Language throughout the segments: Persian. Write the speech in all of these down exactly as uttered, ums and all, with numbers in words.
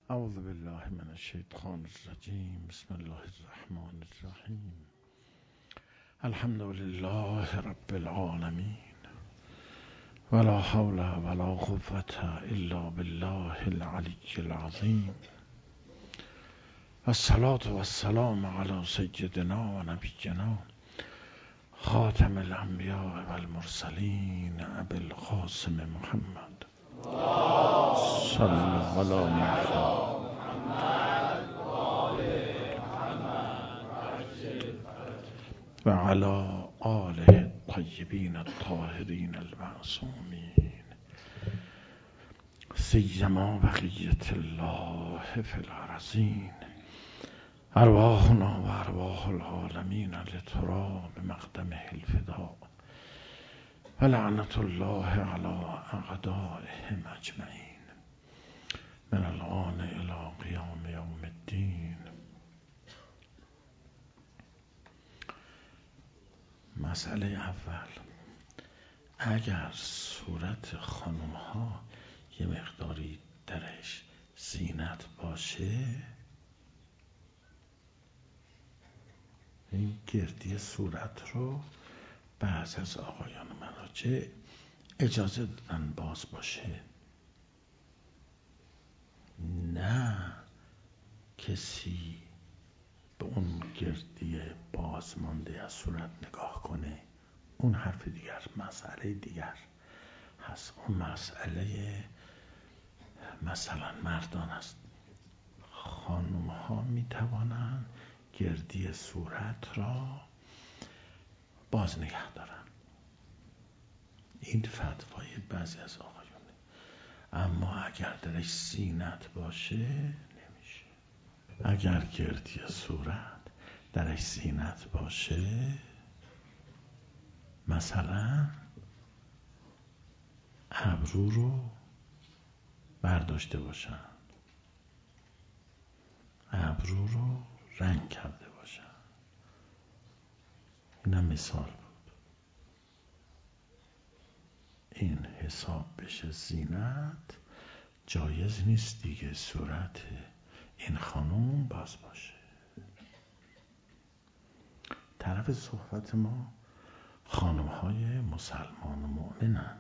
اعوذ بالله من الشیطان الرجیم. بسم الله الرحمن الرحیم. الحمد لله رب العالمین ولا حول ولا قوة الا بالله العلی العظیم. الصلاة والسلام علی سیدنا و نبینا خاتم الانبیاء والمرسلین ابی القاسم محمد صلی الله علی محمد و علی آله الطیبین الطاهرین المعصومین سیما بقیة الله فی الارضین. ارواحنا و ارواح العالمین لترا بمقدمه الفداء و لعنت الله علی اعدائهم اجمعین من الآن الی قیام یوم الدین. مسئله اول، اگر صورت خانم ها یه مقداری درش زینت باشه، این گردی صورت رو بعض از آقایان مراجع اجازه دادن باز باشه، نه کسی به اون گردی بازمانده از صورت نگاه کنه. اون حرف دیگر، مسئله دیگر هست. اون مسئله مثلا مردان است. خانم ها می توانند گردی صورت را باز نگه دارن. این فتوای بعضی از آقایونه. اما اگر درش زینت باشه نمیشه. اگر گردی صورت درش زینت باشه، مثلا ابرو رو برداشته باشن، ابرو رو رنگ کرده باشن، اینم مثال بود. این حساب بشه زینت، جایز نیست دیگه صورت این خانوم باز باشه. طرف صحبت ما خانم های مسلمان و مؤمنن،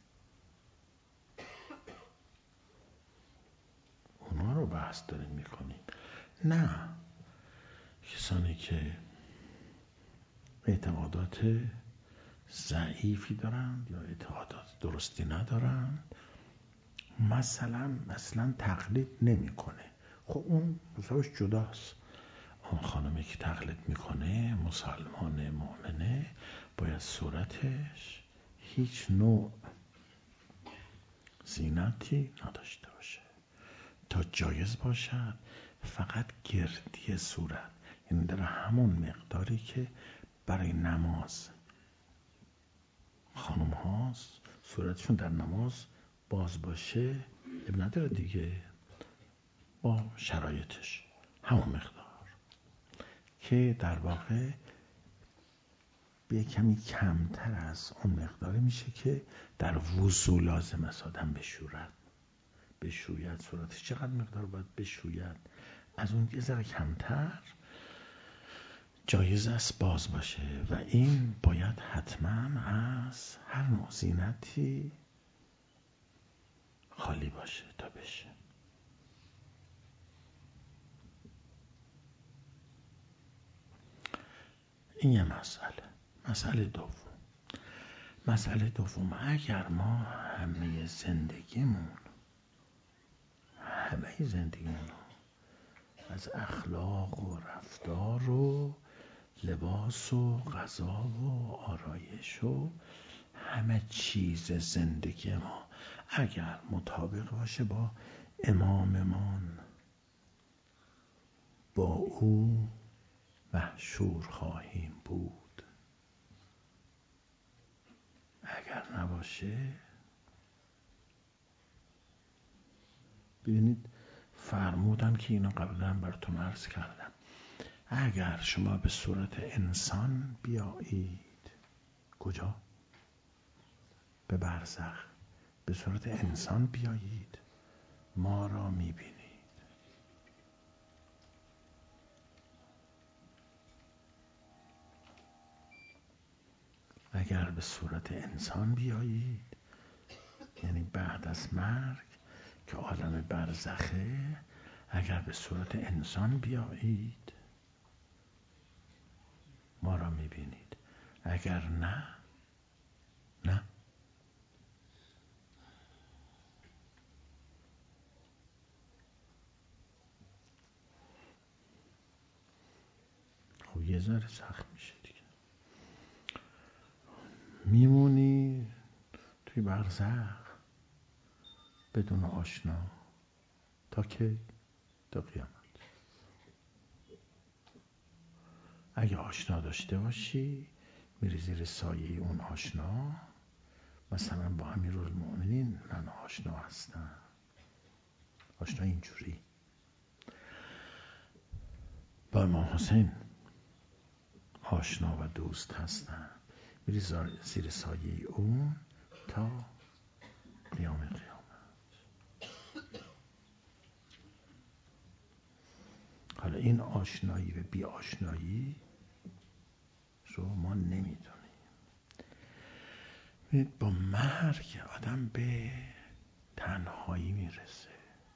اونا رو بحث داریم میکنیم، نه کسانی که اعتقادات ضعیفی دارن یا اعتقادات درستی ندارن. مثلا مثلا تقلید نمیکنه، خب اون حسابش جداست. اون خانمی که تقلید میکنه مسلمان مؤمنه، باید صورتش هیچ نوع زینتی نداشته باشه تا جایز باشد. فقط گردی صورت، یعنی در همون مقداری که برای نماز خانم هاست صورتشون در نماز باز باشه، اب نداره دیگه، با شرایطش همون مقدار که در واقع به کمی کمتر از اون مقداری میشه که در وضو لازم است آدم بشورد بشوید. صورتش چقدر مقدار باید بشوید؟ از اون یه ذره کمتر جایز است باز باشه و این باید حتما از هر نوع زینتی خالی باشه تا بشه. این یه مسئله. مسئله دوم، مسئله دوم اگر ما همه زندگیمون همه زندگیمون از اخلاق و رفتار و لباس و غذا و آرایش و همه چیز زندگی ما اگر مطابق باشه با اماممان، با او محشور خواهیم بود. اگر نباشه، ببینید فرمودم که اینو قبلا براتون عرض کردم، اگر شما به صورت انسان بیایید، کجا؟ به برزخ به صورت انسان بیایید، ما را میبینید. اگر به صورت انسان بیایید، یعنی بعد از مرگ که عالم برزخه، اگر به صورت انسان بیایید ما را میبینید، اگر نه نه. خب یه ذره سخت میشه دیگه، میمونی توی برزخ بدون آشنا تا که تا قیامت. اگه آشنا داشته باشی میری زیر سایه اون آشنا، مثلا با امیرالمؤمنین من آشنا هستم، آشنا اینجوری، با امام حسین آشنا و دوست هستم، میری زیر سایه اون تا قیام قیامت. حالا این آشنایی و بی آشنایی رو ما نمیدونیم. با مرگ آدم به تنهایی میرسه.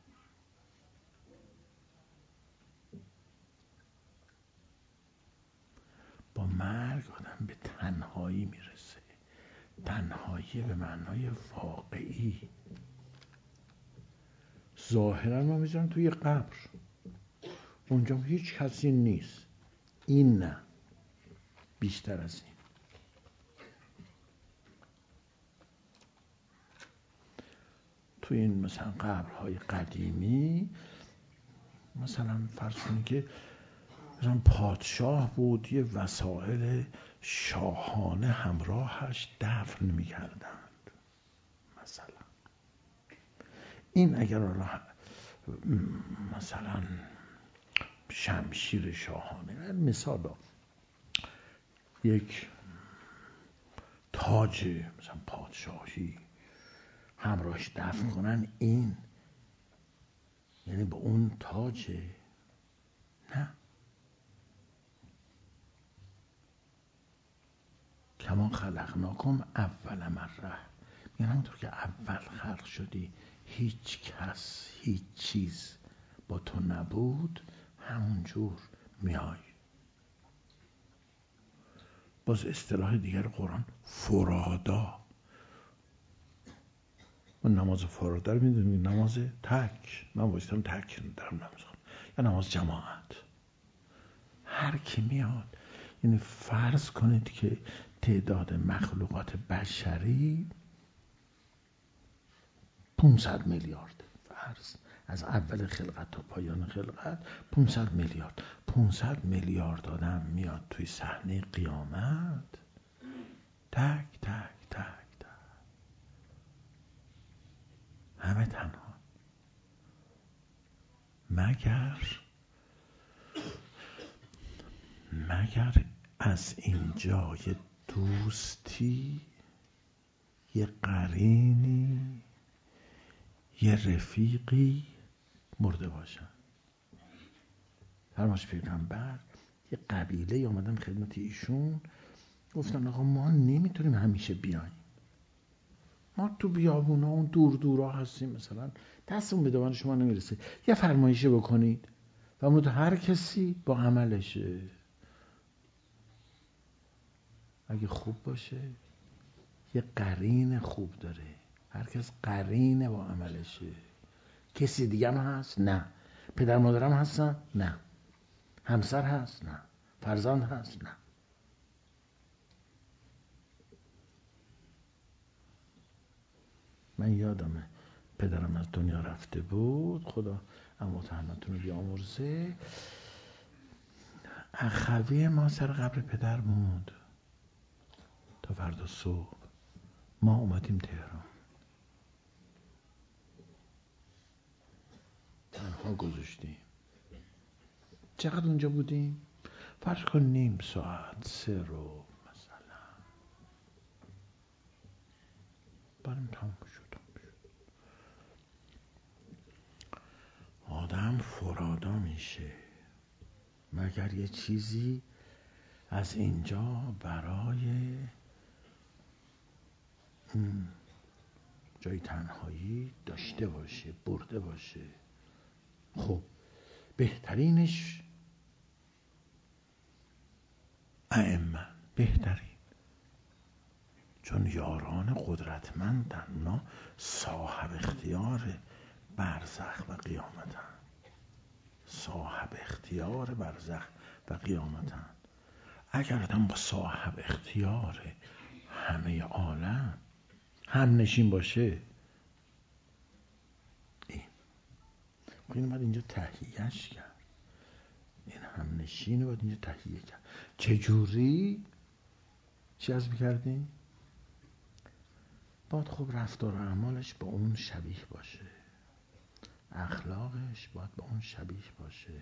با مرگ آدم به تنهایی میرسه. تنهایی به معنای واقعی. ظاهرا ما میذارم توی قبر، اونجا هیچ کسی نیست. این نه، بیشتر از این. توی این مثلا قبرهای قدیمی مثلا فرض کنید که مثلا پادشاه بود، یه وسایل شاهانه همراهش دفن میکردند مثلا. این اگر مثلا شمشیر شاهانه، مثلا یک تاج مثلا پادشاهی همراهش دفن کنن، این یعنی با اون تاج نه. کما خلقناکم اول مره، یعنی همونطور که اول خلق شدی هیچ کس هیچ چیز با تو نبود، همونجور میای. باز اصطلاح دیگر قرآن فرادا. من نماز فرادا رو میدونم، نماز تک، من بایستم تک دارم نماز خونم، یا نماز جماعت. هر کی میاد، یعنی فرض کنید که تعداد مخلوقات بشری پانصد میلیارد، فرض از اول خلقت تا پایان خلقت پانصد میلیارد. پانصد میلیارد آدم میاد توی صحنه قیامت، تک تک تک تک، همه تنها، مگر مگر از اینجا یه دوستی، یه قرینی، یه رفیقی مرده باشن. فرماش پیغمبر یه قبیله آمدن خدمت ایشون، گفتن آقا ما نمیتونیم همیشه بیایم، ما تو بیابونا اون دور دورا هستیم، مثلا دستمون به دامن شما نمیرسه، یه فرمایشه بکنید. و امروز هر کسی با عملشه، اگه خوب باشه یه قرین خوب داره، هر کس قرینه با عملشه. کسی دیگه هم هست؟ نه. پدر مادرم هستن؟ نه. همسر هست؟ نه. فرزند هست؟ نه. من یادمه پدرم از دنیا رفته بود، خدا اموات همتون رو بیامرزه. اخوی ما سر قبر پدر موند تا فردا صبح. ما اومدیم تهران، تنها گذاشتیم. چقدر اونجا بودیم؟ فرض کن نیم ساعت، سه رو مثلا، بریم تموم شد. آدم فرادا میشه مگر یه چیزی از اینجا برای جای تنهایی داشته باشه، برده باشه. خب بهترینش ائمه، بهترین، چون یاران قدرتمندن، اونا صاحب اختیار برزخ و قیامتن، صاحب اختیار برزخ و قیامتن. اگر آدم با صاحب اختیار همه عالم هم نشین باشه، این این باید اینجا تهیهش کرد، این هم نشین باید اینجا تهیه کرد. چجوری؟ چی عرض میکردیم؟ باید خب رفتار و اعمالش با اون شبیه باشه، اخلاقش باید با اون شبیه باشه.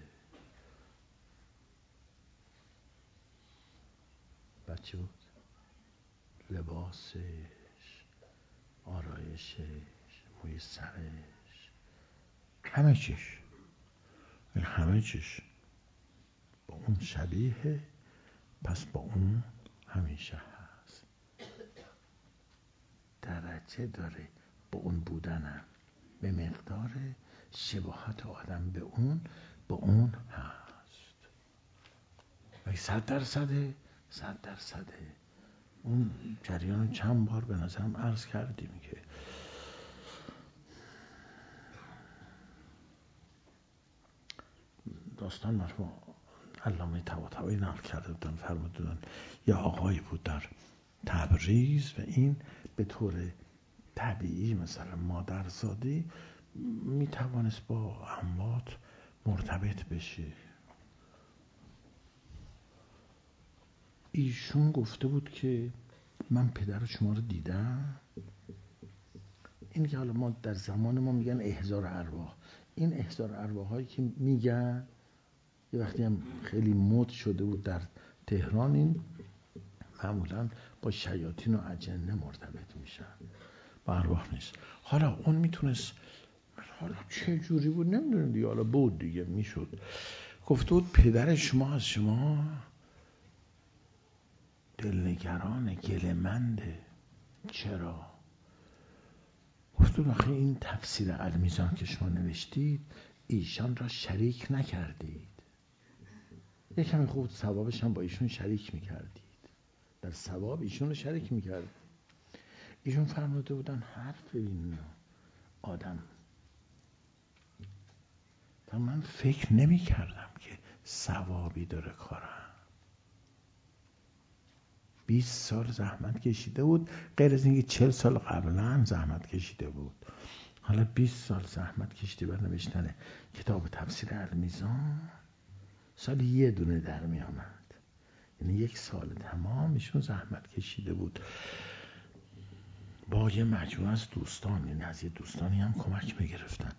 بعد چی بود؟ لباسش، آرایشش، موی سرش، همه چیش، همه چیش با اون شبیه، پس با اون همیشه هست. درجه داره با اون بودنم، به مقدار شباهت آدم به اون با اون هست. و صد درصده، صد درصده. اون جریان چند بار به نظرم عرض کردیم که داستان مرحوم علامه طباطبایی نقل کرده بودن، فرمودن یا آقایی بود در تبریز و این به طور طبیعی مثلا مادرزادی میتوانست با اموات مرتبط بشه. ایشون گفته بود که من پدر شما رو دیدم. این که حالا ما در زمان ما میگن احضار ارواح، این احضار ارواح هایی که میگن یه وقتی هم خیلی مد شده بود در تهران، این معمولا با شیاطین و اجنه مرتبط میشن، با ارواح نیست. حالا اون میتونست، حالا چه جوری بود نمیدونم دیگه، حالا بود دیگه میشد. گفته بود پدر شما از شما دلنگران، گله‌منده. چرا؟ گفته بود آخه این تفسیر المیزان که شما نوشتید ایشان را شریک نکردید، یکمی خوب ثوابش هم با ایشون شریک میکردید، در ثواب ایشون رو شریک میکردید. ایشون فرموده بودن حرف این آدم، من فکر نمی کردم که ثوابی داره کارم. بیست سال زحمت کشیده بود، غیر از اینکه چهل سال قبلا زحمت کشیده بود، حالا بیست سال زحمت کشیده بر نوشتن کتاب تفسیر المیزان. سال یه دونه در می آمد، یعنی یک سال تمام ایشون زحمت کشیده بود با یه مجموعه از دوستان، یعنی از یه دوستانی هم کمک می گرفتن.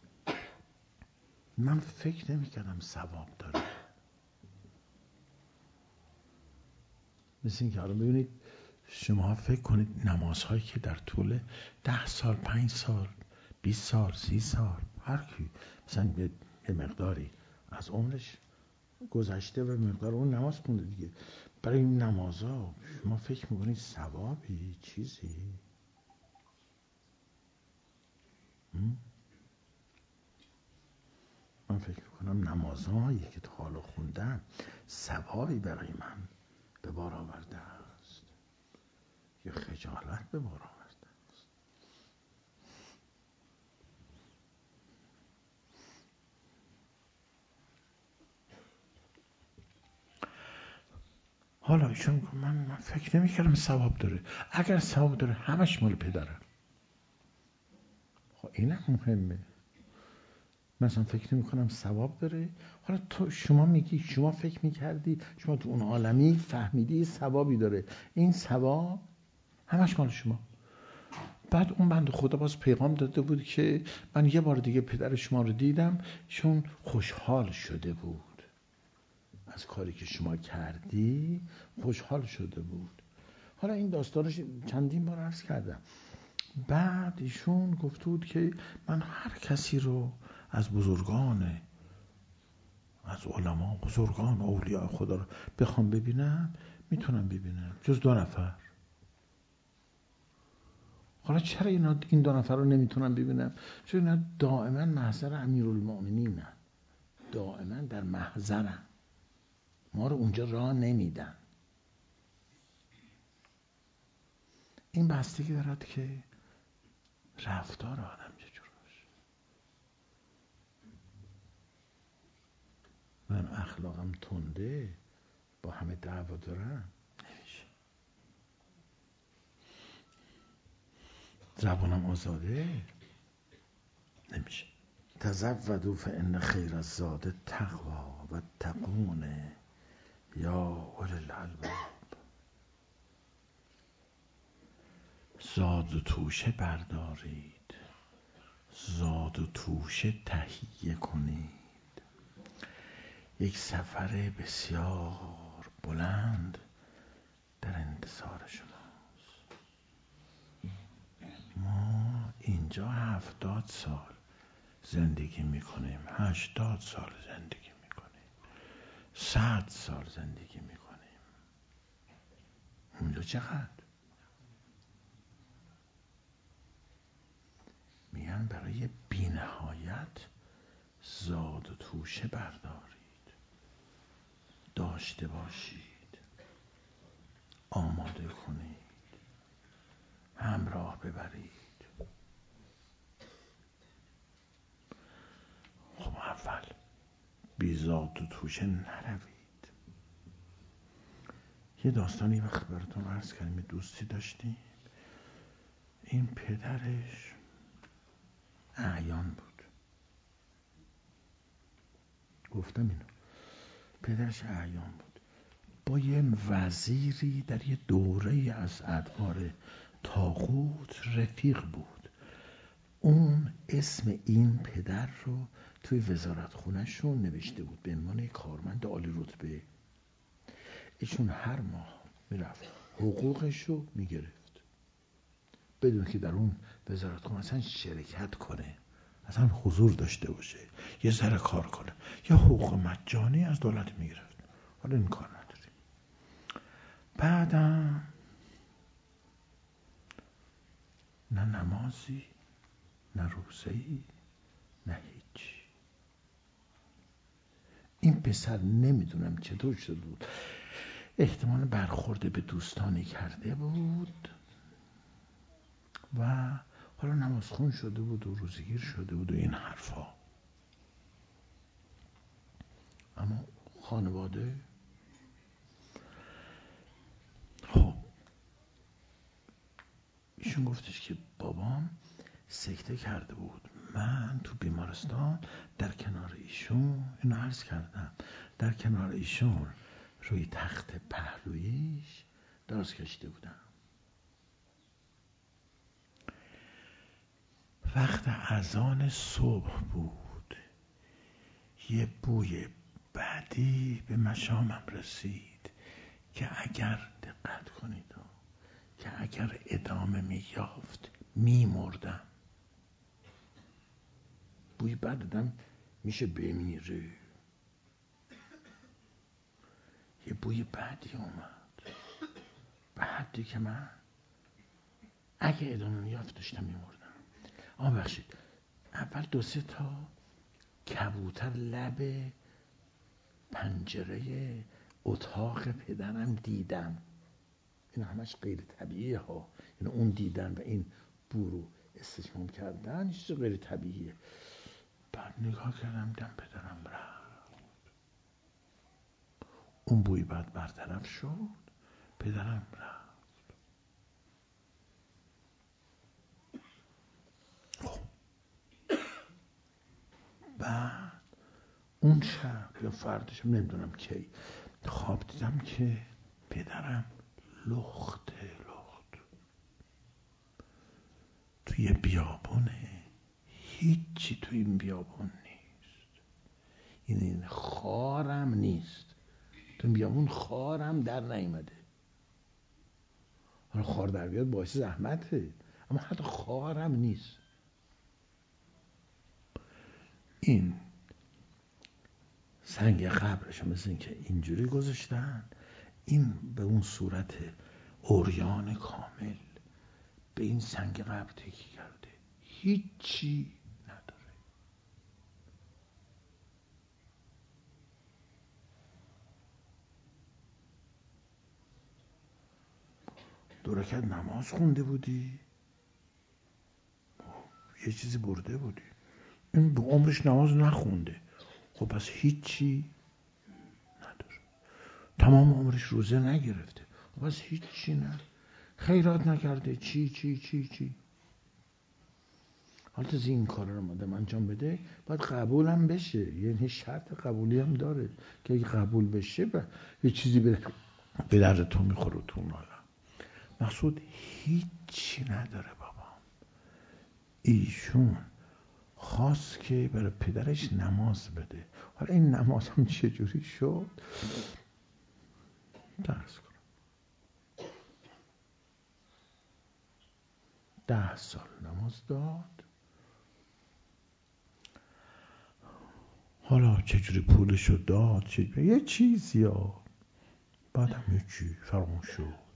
من فکر نمی کردم ثواب داره. مثل این که حالا ببینید شما فکر کنید نمازهایی که در طول ده سال، پنج سال، بیست سال، سی سال، هر کی مثلا یه مقداری از عمرش گذشته و مقدار اون نماز خونده دیگه، برای این نمازها شما فکر میکنید ثوابی چیزی؟ من فکر میکنم نمازهایی که تا حالا خوندم ثوابی برای من به بار آورده است یا خجالت به بار آورده است. حالا ایشون من, من فکر نمی کردم ثواب داره. اگر ثواب داره همش مال پدرم. خب اینم مهمه. مثلا فکر نمی کنم ثواب داره. حالا تو شما میگی، شما فکر میکردی، شما تو اون عالمی فهمیدی ثوابی داره، این ثواب همش مال شما. بعد اون بنده خدا باز پیغام داده بود که من یه بار دیگه پدر شما رو دیدم، چون خوشحال شده بود از کاری که شما کردی، خوشحال شده بود. حالا این داستانش چندین بار عرض کردم. بعد ایشون گفته بود که من هر کسی رو از بزرگان، از علما، بزرگان، اولیاء خدا رو بخوام ببینم میتونم ببینم، جز دو نفر. حالا چرا اینا این دو نفر رو نمیتونم ببینم؟ چون اینا دائما محضر امیرالمؤمنینن، دائما در محضرن، ما رو اونجا راه نمیدن. این بستگی دارد که رفتار آدم چجور باشه. من اخلاقم تنده، با همه دعوا دارم، نمیشه. زبانم آزاده، نمیشه. تزودوا فان خیر الزاد التقوی و اتقون یا اولی الالباب. زاد و توشه بردارید، زاد و توشه تهیه کنید. یک سفر بسیار بلند در انتظار شماست. ما اینجا هفتاد سال زندگی میکنیم، هشتاد سال زندگی میکنیم، صد سال زندگی میکنیم. اونجا چقدر؟ میگن برای بی‌نهایت زاد و توشه بردارید، داشته باشید، آماده کنید، همراه ببرید. خب اول بی زاد و توشه نروید. یه داستانی وقت براتون عرض کردیم، دوستی داشتیم، این پدرش اعیان بود. گفتم اینو، پدرش اعیان بود، با یه وزیری در یه دوره از ادوار طاغوت رفیق بود. اون اسم این پدر رو توی وزارت خونه‌شون نوشته بود به عنوان کارمند عالی رتبه. ایشون هر ماه میرفت حقوقش رو میگرفت بدون که در اون وزارت خونه اصلا شرکت کنه، اصلا حضور داشته باشه، یه ذره کار کنه، یا حقوق مجانی از دولت میگرفت. حالا این کار نداریم. بعدم نه نمازی، نه روزه‌ای، نه هیچی. این پسر نمیدونم چطور شده بود، احتمال برخورده به دوستانی کرده بود و حالا نمازخون شده بود و روزگیر شده بود و این حرفا. اما خانواده خب ایشون گفتش که بابام سکته کرده بود، من تو بیمارستان در کنار ایشون، اینو عرض کردم، در کنار ایشون روی تخت پهلویش دراز کشیده بودم. وقت اذان صبح بود، یه بوی بدی به مشامم رسید که اگر دقت کنید که اگر ادامه می یافت می مردم. بوی بد دادم میشه بمیره. یه بوی بدی اومد به حدی که من اگه ادامه می یافت داشتم می مردم. آه بخشید، اول دو سه تا کبوتر لب پنجره اتاق پدرم دیدم. این همش غیر طبیعیه ها، یعنی اون دیدن و این بو رو استشمام کردن چیز غیر طبیعیه. بعد نگاه کردم دیدم پدرم رفت. اون بوی بعد برطرف شد، پدرم رفت. خب بعد اون شب یا فردش نمیدونم کی خواب دیدم که پدرم لخته لخت توی بیابونه. هیچی توی این بیابون نیست، این خارم نیست، تو این بیابون خارم در نیامده. حالا خار در بیاد باعث زحمته، اما حتی خارم نیست. این سنگ قبرش مثل این که اینجوری گذاشتن، این به اون صورت عریان کامل به این سنگ قبر تکیه کرده، هیچی نداره. دو رکعت نماز خونده بودی، یه چیزی برده بودی. این به عمرش نماز نخونده، خب پس هیچی نداره. تمام عمرش روزه نگرفته، خب پس هیچی نه. خیرات نکرده، چی چی چی چی. حالا تازه این کار رو مادم انجام بده باید قبولم بشه، یعنی شرط قبولی هم داره که اگه قبول بشه و یه چیزی به به درد تو میخوره تو اون عالم. مقصود هیچی نداره بابا. ایشون خواست که برای پدرش نماز بده. حالا این نماز هم چجوری شد درس کنم. ده سال نماز داد. حالا چجوری پولشو داد، چجوری یه چیزی ها، بعدم یه چی فراموش شد.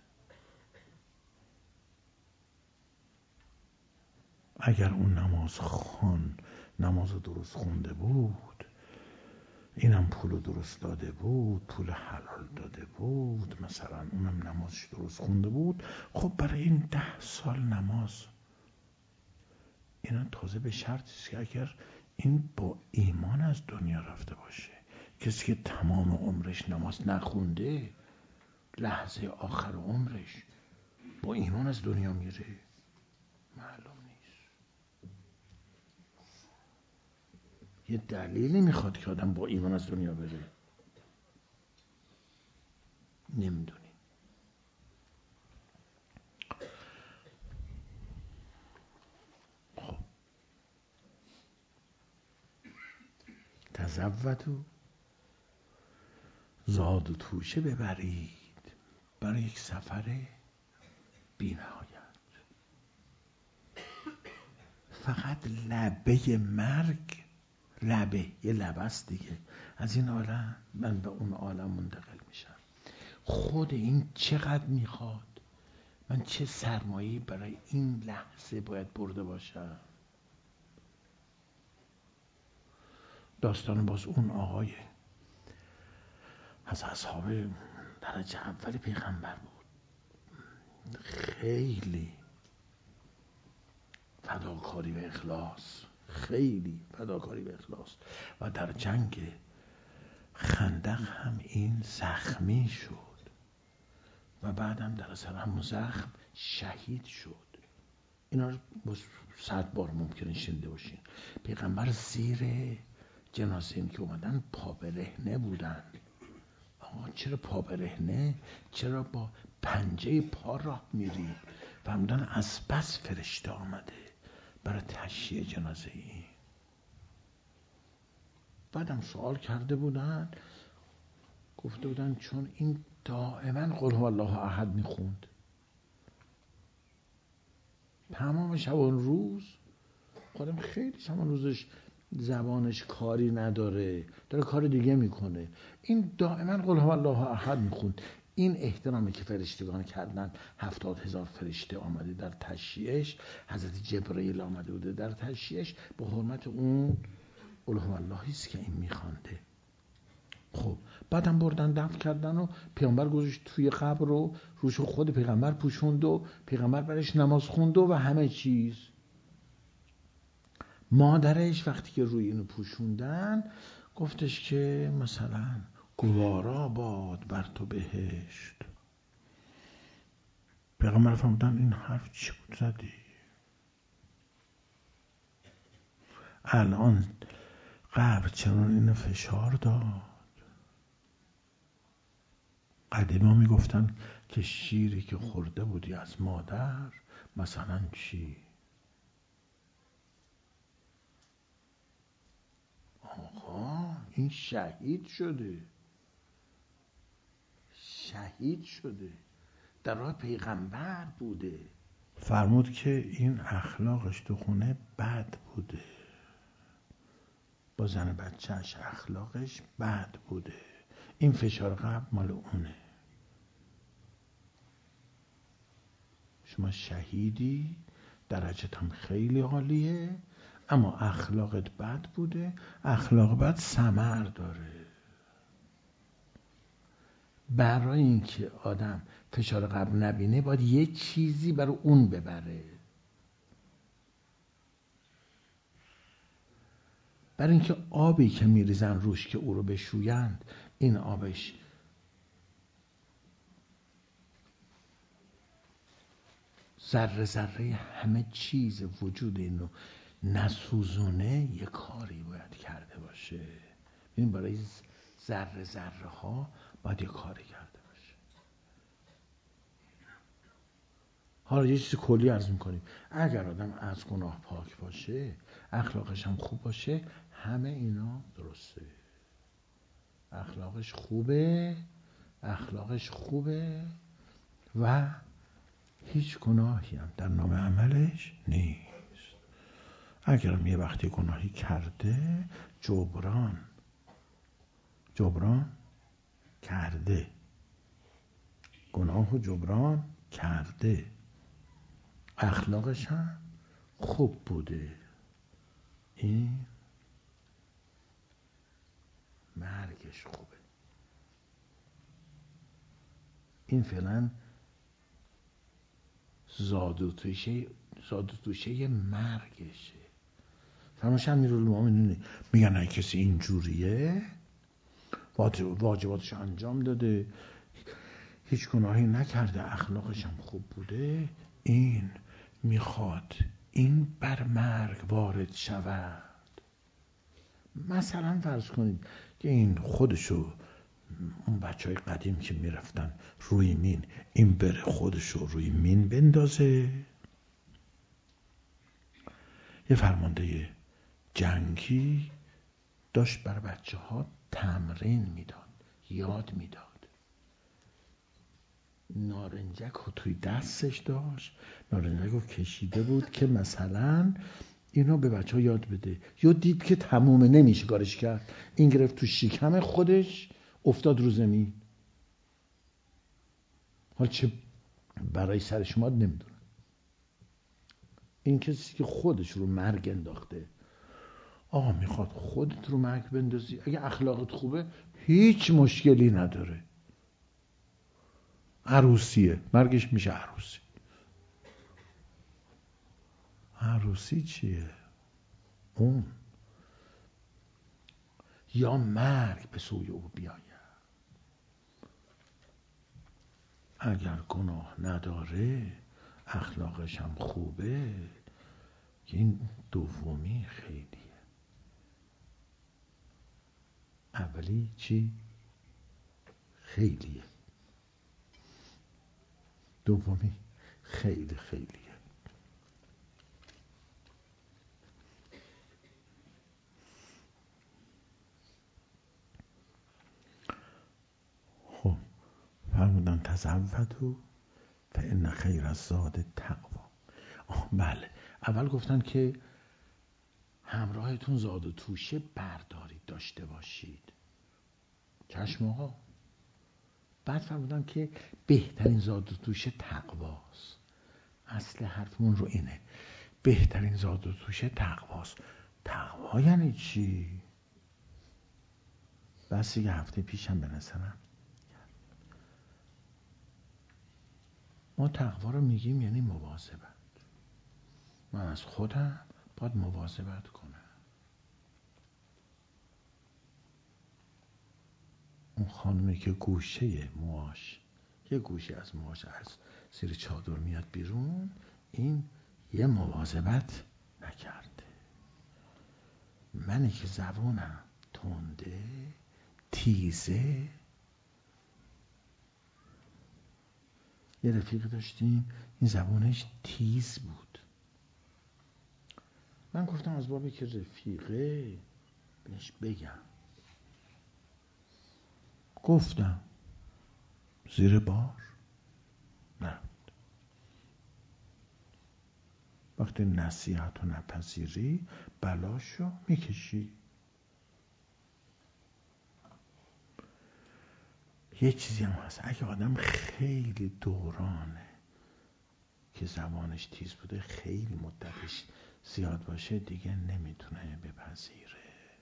اگر اون نماز خان نماز درست خونده بود، اینم پول درست داده بود، پول حلال داده بود، مثلا اونم نمازش درست خونده بود، خب برای این ده سال نماز، اینا تازه به شرطی که اگر این با ایمان از دنیا رفته باشه. کسی که تمام عمرش نماز نخونده، لحظه آخر عمرش با ایمان از دنیا میره، معلوم نیست. یه دلیلی میخواد که آدم با ایمان از دنیا بره، نمیدونیم. خب تزودوا، زاد و توشه ببرید برای یک سفر بی نهایت. فقط لبه مرگ، لبه یه لبه است دیگه، از این عالم من به اون عالم منتقل میشم. خود این چقدر میخواد، من چه سرمایه‌ای برای این لحظه باید برده باشم. داستان باز اون آقای از اصحاب درجه اول پیغمبر بود، خیلی فداکاری و اخلاص، خیلی فداکاری و اخلاص، و در جنگ خندق هم این زخمی شد و بعدم در اثر همون زخم شهید شد. اینا رو صد بار ممکنه شنیده باشین. پیغمبر زیر جنازه این که اومدن پا برهنه بودن. آقا چرا پا برهنه؟ چرا با پنجه پا راه میری؟ فرمودن از بس فرشته آمده برای تشییع جنازه این. بعدم سوال کرده بودن، گفته بودن چون این دائما قل هو الله احد میخوند، تمام شبان روز، خودم خیلی شبان روزش زبانش کاری نداره، داره کار دیگه میکنه، این دائما قل هو الله احد میخوند. این احترامی که فرشتگان کردن، هفتاد هزار فرشته آمده در تشییعش، حضرت جبرئیل آمده بوده در تشییعش، به حرمت اون قل هو اللهی است که این میخوانده. خب بعدم بردن دفن کردن و پیغمبر گذاشت توی قبر رو روش خود پیغمبر پوشوند و پیغمبر برش نماز خوند و همه چیز. مادرش وقتی که روی اینو پوشوندن گفتش که مثلا گوارا باد بر تو بهشت. پیغمبر فرمودن این حرف چی بود زدی؟ الان قبر چنان اینو فشار داد. قدیما میگفتن که شیری که خورده بودی از مادر مثلا چی؟ آقا این شهید شده، شهید شده، در راه پیغمبر بوده. فرمود که این اخلاقش تو خونه بد بوده، با زن بچهش اخلاقش بد بوده، این فشار قبر مال اونه. شما شهیدی، درجت هم خیلی عالیه، اما اخلاقت بد بوده. اخلاق بد ثمر داره. برای اینکه آدم فشار قبر نبینه باید یه چیزی برای اون ببره. برای اینکه آبی که میریزن روش که او رو بشویند، این آبش ذره ذره همه چیز وجود اینو نسوزونه، یه کاری باید کرده باشه. این برای ذره ذره ها باید یه کاری کرده باشه. حالا یه چیز کلی عرض میکنیم، اگر آدم از گناه پاک باشه، اخلاقش هم خوب باشه، همه اینا درسته. اخلاقش خوبه، اخلاقش خوبه و هیچ گناهی هم در نام عملش نیست. اگرم یه وقتی گناهی کرده، جبران جبران کرده، گناه و جبران کرده، اخلاقش هم خوب بوده، این مرگش خوبه. این فعلا زاد و توشه زاد و توشه مرگشه. فرمایش امیرالمومنین میگن اگه کسی اینجوریه، واجباتش انجام داده، هیچ گناهی نکرده، اخلاقش هم خوب بوده، این میخواد این بر مرگ وارد شود. مثلا فرض کنید که این خودشو، اون بچه های قدیم که میرفتن روی مین، این بره خودشو روی مین بندازه. یه فرمانده جنگی داشت بر بچه ها تمرین میداد، یاد میداد. نارنجک رو توی دستش داشت، نارنجک رو کشیده بود که مثلا اینو به بچه ها یاد بده. یا دید که تمومه نمیشه کارش کرد، این گرفت تو شکم خودش، افتاد رو زمین. حالا چه برای سر شما نمیدونم. این کسی که خودش رو مرگ انداخته. آقا میخواد خودت رو مرگ بندازی، اگه اخلاقت خوبه هیچ مشکلی نداره. عروسیه، مرگش میشه عروسی. عروسی چیه؟ اون یا مرگ به سوی او بیاید. اگر گناه نداره، اخلاقش هم خوبه، این دومی خیلیه. اولی چی؟ خیلیه. دومی خیلی خیلیه. خب فرمودن تزودوا فإن خیر الزاد تقوا. بله، اول گفتن که همراهتون زاد و توشه بردارید، داشته باشید. چشم آقا. بعد فرمودن که بهترین زاد و توشه تقواست. اصل حرفمون رو اینه، بهترین زاد و توشه تقواست. تقوا یعنی چی؟ بس یه هفته پیشم به نظرم ما تقوا رو میگیم یعنی مواظبت. من از خودم باید مواظبت کنم. اون خانمی که گوشه موهاش، یه گوشه از موهاش از زیر چادر میاد بیرون، این یه مواظبت نکرده. منی که زبونم تنده، تیزه. یه رفیق داشتیم، این زبونش تیز بود. من گفتم از بابی که رفیقه بهش بگم. گفتم زیر بار نه. وقتی نصیحت رو نپذیری بلاشو میکشی. یه چیزی هم هست، اگه آدم خیلی دورانه که زبانش تیز بوده خیلی مدتش زیاد باشه دیگه نمیتونه بپذیره.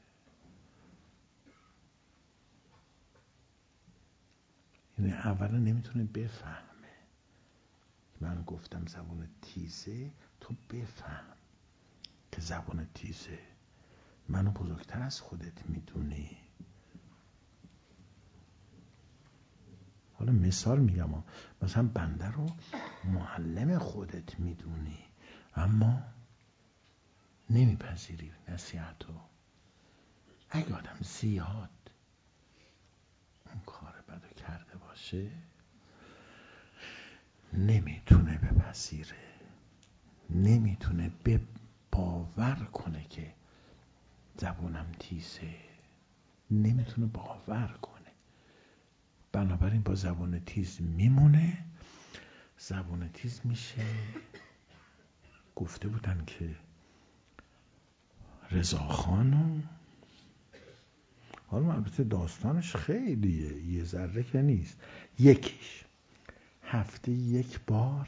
یعنی اولا نمیتونه بفهمه. من گفتم زبان تیزه، تو بفهم که زبان تیزه. منو بزرگتر از خودت میدونی. حالا مثال میگم، مثلا بنده رو معلم خودت میدونی اما نمیپذیری نصیحتو. اگه آدم زیاد اون کار بدو کرده باشه نمیتونه بپذیره، نمیتونه به باور کنه که زبونم تیزه، نمیتونه باور کنه. بنابراین با زبان تیز میمونه. زبان تیز میشه، گفته بودن که رضاخانو، حالا البته داستانش خیلیه، یه ذره که نیست، یکیش هفته یک بار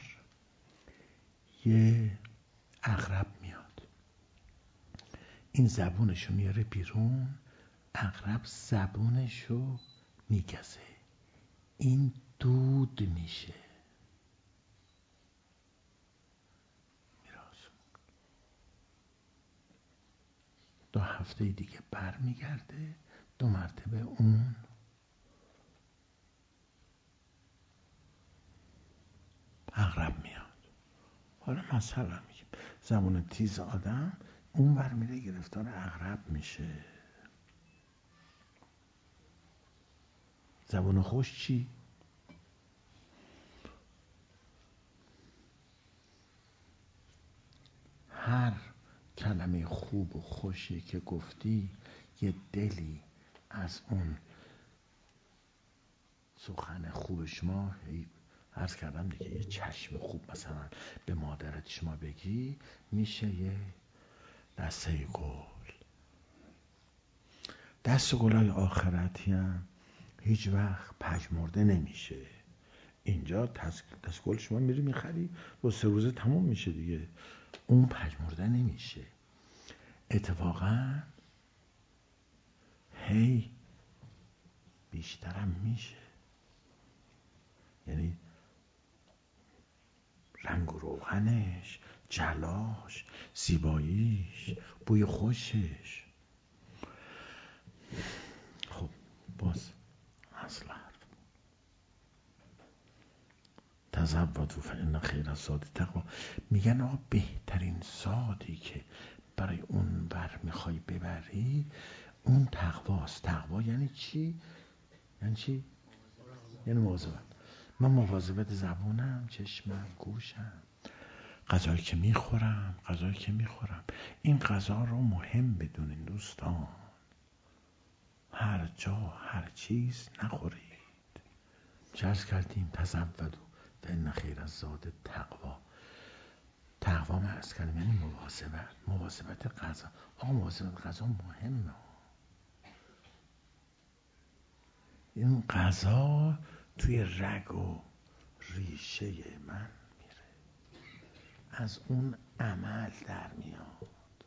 یه عقرب میاد، این زبونشو میاره بیرون، عقرب زبونشو میگزه، این دود میشه. دو هفته دیگه بر میگرده، دو مرتبه اون عقرب میاد. حالا مثلا میگیم زبان تیز آدم اون ور میره گرفتار عقرب میشه. زبان خوش چی؟ هر کلمه خوب و خوشی که گفتی یه دلی از اون سخن خوب شما، عرض کردم دیگه، یه چشم خوب مثلا به مادرت شما بگی میشه یه دسته گل. دست گلای آخرتی هم هیچ وقت پژمرده نمیشه. اینجا دست گل شما میری میخری و سه روزه تموم میشه دیگه، اون پژمرده نمیشه. اتفاقا هی بیشترم میشه. یعنی رنگ و روغنش، جلاش، زیباییش، بوی خوشش. خب باز اصل حرف تزودوا فإن خیر الزاد التقوی. میگن آقا بهترین زادی که برای اون بر میخوای ببری اون تقواست. تقوا یعنی چی؟ یعنی چی؟ یعنی مواظبت. من مواظبت زبونم، چشمم، گوشم، غذایی که میخورم، غذایی که میخورم. این غذا رو مهم بدونین دوستان. هر جا هر چیز نخورید. چرس کردیم تزودوا فإن خیر الزاد التقوی. تقوا ما عرض کردیم یعنی مواظبت. مواظبت غذا. آقا مواظبت غذا مهمه. این غذا توی رگ و ریشه من میره، از اون عمل در میاد.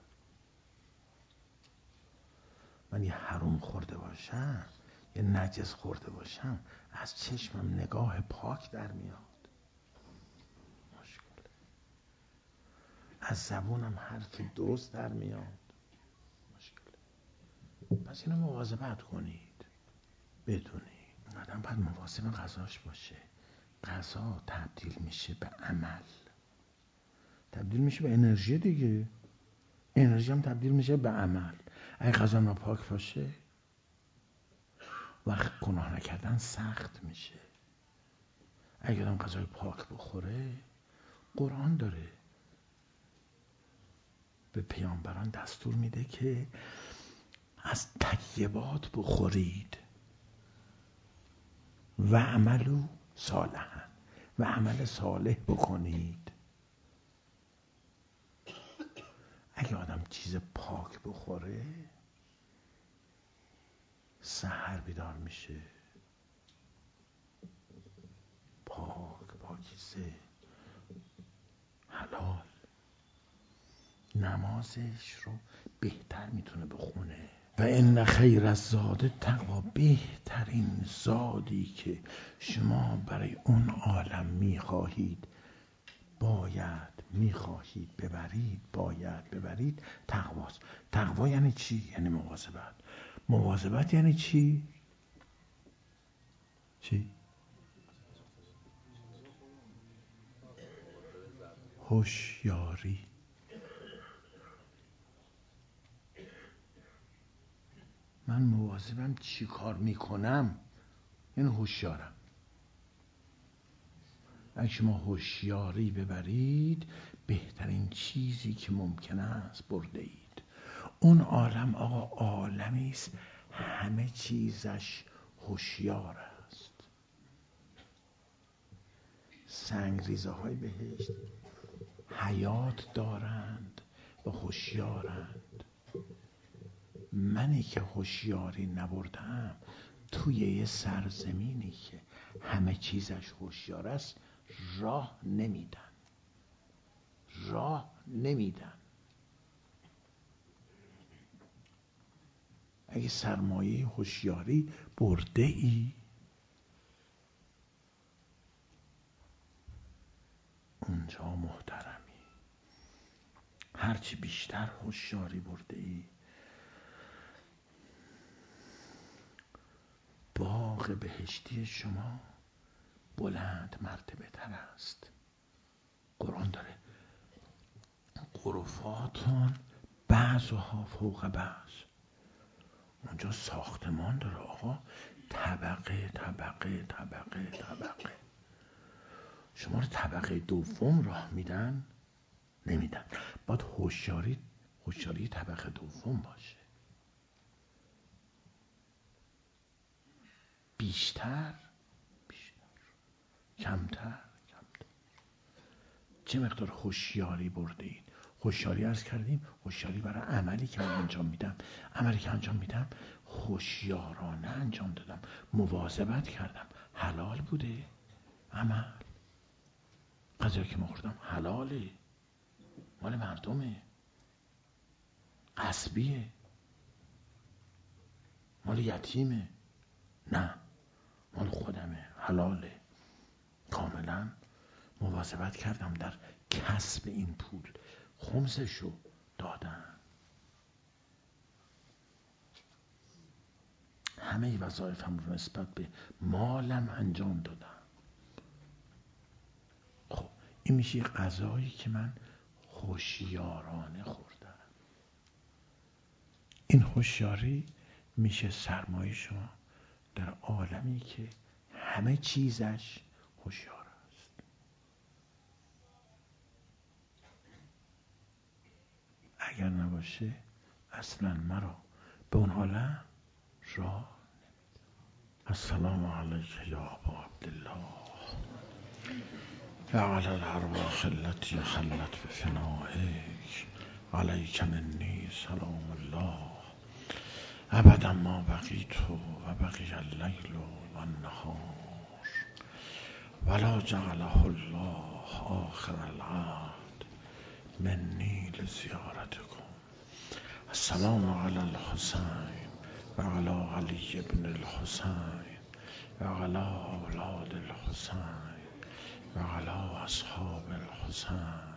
من یه حروم خورده باشم، یه نجس خورده باشم، از چشمم نگاه پاک در میاد، مشکل. از زبونم حرف درست در میاد، مشکل. پس اینو مواظبت کنید، بدونید آدم باید مواظب غذاش باشه. غذا تبدیل میشه به عمل، تبدیل میشه به انرژی دیگه، انرژی هم تبدیل میشه به عمل. اگه غذا ناپاک باشه وقت گناه نکردن سخت میشه. اگه آدم غذای پاک بخوره، قرآن داره به پیامبران دستور میده که از طیبات بخورید و عملو صالحا، و عمل صالح بکنید. اگه آدم چیز پاک بخوره سحر بیدار میشه، پاک، پاکیزه، حلال. نمازش رو بهتر میتونه بخونه. و ان خیر الزاد تقوا، بهترین زادی که شما برای اون عالم میخواهید باید میخواهید ببرید باید ببرید تقواست. تقوا یعنی چی؟ یعنی مواظبت. مواظبت یعنی چی؟ چی؟ هوشیاری. من مواظبم چی کار میکنم، یعنی هوشیارم. اگه شما هوشیاری ببرید بهترین چیزی که ممکن است برده اید. اون عالم آقا عالمی است همه چیزش هوشیار است. سنگریزه های بهشت حیات دارند و هوشیارند. منی که هوشیاری نبردم توی یه سرزمینی که همه چیزش هوشیار است راه نمیدن راه نمیدن اگه سرمایه هوشیاری برده ای اونجا محترمی. هرچی بیشتر هوشیاری برده ای باغ بهشتی شما بلند مرتبه تر است. قرآن داره غرفاتون بعضها فوق بعض. اونجا ساختمان داره آقا، طبقه طبقه طبقه طبقه. شما رو طبقه دوم راه میدن؟ نمیدن. باید هوشیاری هوشیاری طبقه دوم باشه. بیشتر بیشتر کمتر کمتر. چه مقدار هوشیاری برده اید؟ هوشیاری عرض کردیم هوشیاری برای عملی که من انجام میدم. عملی که انجام میدم هوشیارانه انجام دادم، مواظبت کردم، حلال بوده. عمل غذایی که ما خوردم حلاله، مال مردمه، غصبیه، مال یتیمه، نه مال خودمه، حلاله. کاملا مواظبت کردم در کسب این پول، خمسشو دادم. همه وظایفم رو نسبت به مالم انجام دادم. خب این میشه غذایی که من هوشیارانه خوردم. این هوشیاری میشه سرمایه شما در عالمی که همه چیزش هوشیار است. اگر نباشه اصلا مرا به اون عالم راه نمیده. السلام علیک یا ابا عبدالله و علی الارواح التي خلت بفنائک علیک منی سلام الله ابدا ما بقیت و بقی اللیل و النهار ولا جعله الله آخر العهد منی لزیارتکم. السلام علی الحسین و علی علی ابن الحسین و علی اولاد الحسین و علی اصحاب الحسین